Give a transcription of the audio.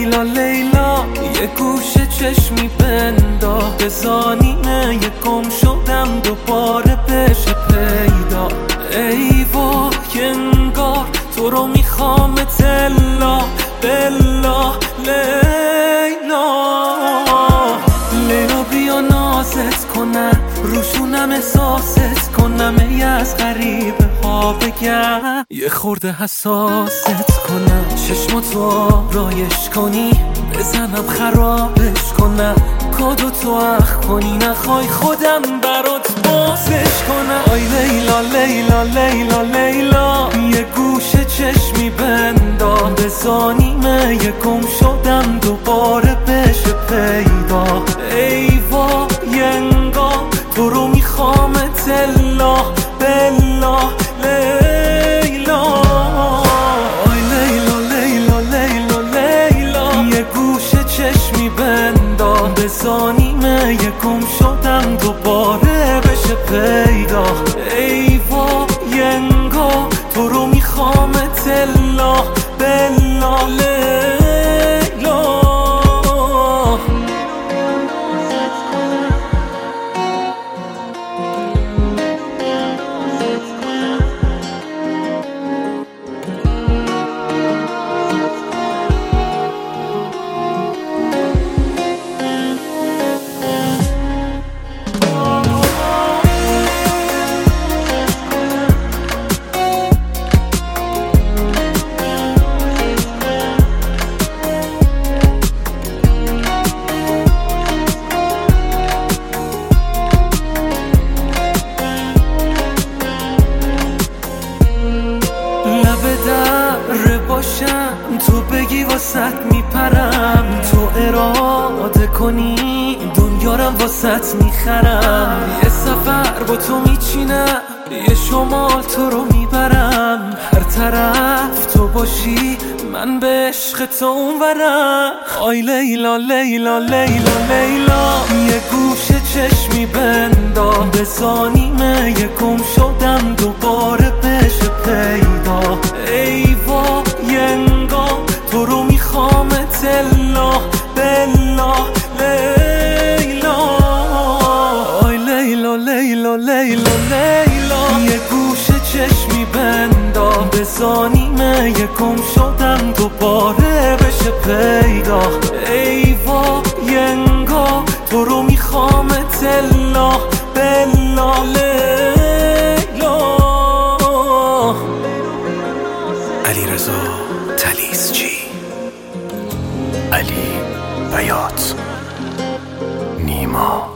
لیلا لیلا یه گوشه چشمی بندا به زانینه یه گم شدم دوباره بشه پیدا. ای وای انگار تو رو میخوام تلا بلا لیلا. لیلا بیا نازت کنم روشونم احساست کنم ای از غریبه ها بگم یه خورده حساست کنم چشماتو آرایش کنی بزنم خرابش کنم کادو تو اخ کنی نخوای خودم برات بازش کنم. آی لیلا لیلا لیلا لیلا یه گوشه چشمی بندام به زانیمه یه گم شدم دوباره بشه پیدا. ای وای انگار تو رو میخوام تلا بلا لیلا. آی لیلا لیلا لیلا لیلا یه گوشه چشمی بندام به زانیمه یه گم شدم دوباره بشه پیدا. ای وای انگار تو رو میخوام تلا بلا لیلا. تو بگی واسط میپرم تو اراده کنی دنیارم واسط میخرم یه سفر با تو میچینم یه شمال تو رو میبرم هر طرف تو باشی من به عشق تو اونورم. آی لیلا لیلا لیلا لیلا یه گوشه چشمی بندام به زانیمه یه گم شدم دوباره بشه پیدا. ای وای انگار تو رو میخوام تلا بلا لیلا. آی لیلا لیلا لیلا لیلا یه گوشه چشمی بندام به زانیمه یه گم شدم دوباره بشه پیدا. ای وای انگار تو رو میخوام تلا بلا لیلا. علیرضا طلیسچی، علی بیات، نیما.